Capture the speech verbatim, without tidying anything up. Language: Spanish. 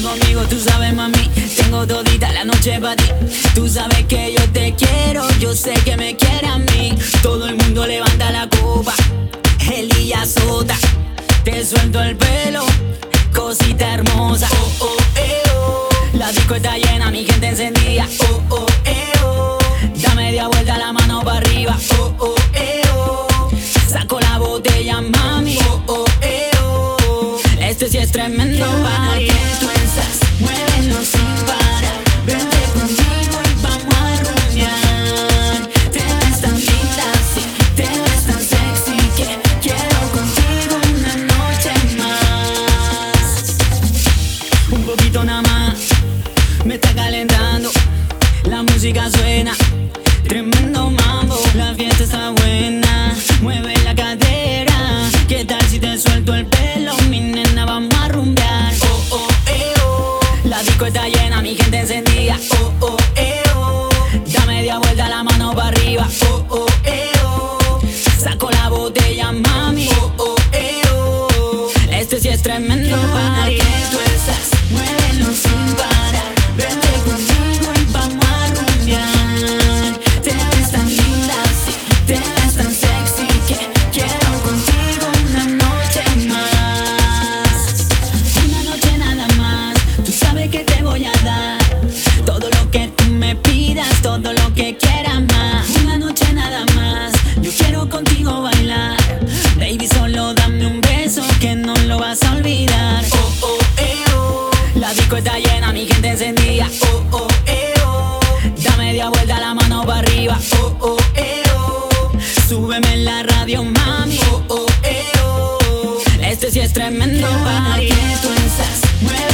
conmigo, tú sabes, mami. Tengo todita la noche para ti. Tú sabes que yo te quiero, yo sé que me quiere a mí. Todo el mundo levanta la copa, Elilla Sota. Te suelto el pelo, cosita hermosa. Oh, oh, eh, oh. La disco está llena, mi gente encendida. Oh, oh, eh, oh. Da media vuelta, la mano para arriba. Oh, oh, eh, oh. Saco la botella, mami. Oh, oh, eh, oh. Este sí es tremendo party. Tú estás, muévelo sin parar. Vente conmigo y vamos a rumbear. Te ves tan linda, sí, te ves tan sexy que quiero contigo una noche más. Un poquito nada más, me está calentando. La música suena, tremendo mambo. La fiesta está buena, mueve la cadera. ¿Qué tal si te suelto el pelo, mi nena? Vamos a rumbear. Oh, oh, eh, oh. La disco está llena, mi gente encendida. Oh, oh, eh, oh. Da media vuelta, la mano para arriba. Oh, oh, eh, oh. Saco la botella, mami. Oh, oh, eh, oh. Este sí es tremendo party. Tú estás, muévelo sin parar. Vente conmigo y vamos a rumbear. Te ves tan linda, sí, te ves tan sexy que quiero contigo una noche más. Una noche nada más, tú sabes que te voy a dar todo lo que tú me pidas, todo lo que quieras más. Una noche nada más, yo quiero contigo bailar. Baby, solo dame un beso que no lo vas a olvidar. Oh, oh, eh, oh. La disco está llena, mi gente encendida. Oh, oh, eh, oh. Da media vuelta, la mano para arriba. Oh, oh, eh, oh. Súbeme en la radio, mami. Oh, oh, eh, oh. Este sí es tremendo party. Tú estás, mueve